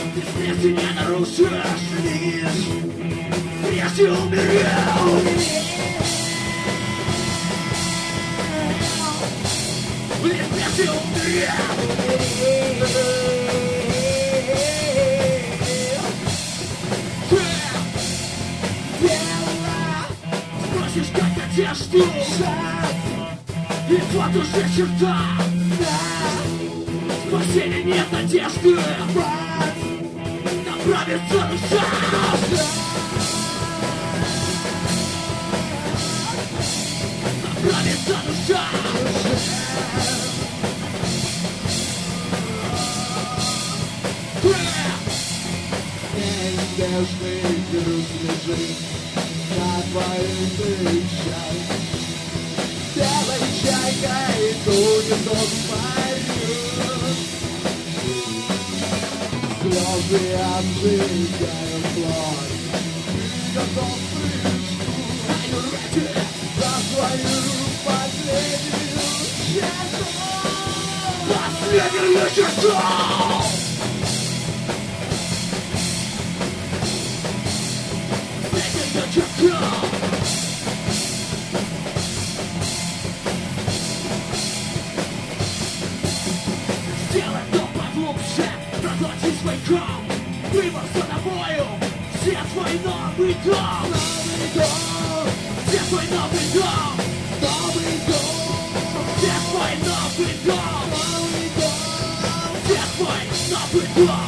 Ты смерти не нарушишь, видишь, прежде умерел. Лишь прежде умерел. Спросишь, как одежду, и вот уже черта. Спасения нет надежды, направится душа. Направится душа. Неизбежный груз лежит на твоих плечах. Белой чайкой тонет он поет. Слезы обжигают плоть. Ты готов прыжку за свою последнюю черту. Последнюю черту. Сделай то поглубже, проглоти свой ком. Выбор за тобою, все твой новый дом. Где твой новый дом? Где твой новый дом? Где твой новый дом?